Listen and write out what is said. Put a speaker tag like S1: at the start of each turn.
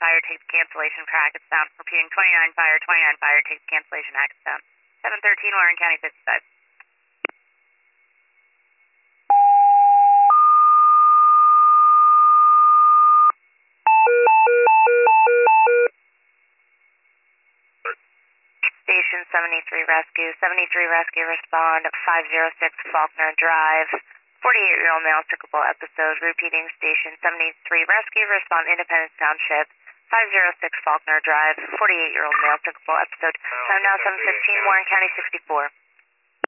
S1: fire, takes cancellation for Hackettstown. Repeating 29 fire, takes cancellation Hackettstown. 713 Warren County 55. Station 73 Rescue. 73 Rescue respond 506 Faulkner Drive. 48-year-old male circlable episode. Repeating Station 73 Rescue respond Independence Township. 506 Faulkner Drive. 48-year-old male circlable episode. Time now 7:15 Warren County 64.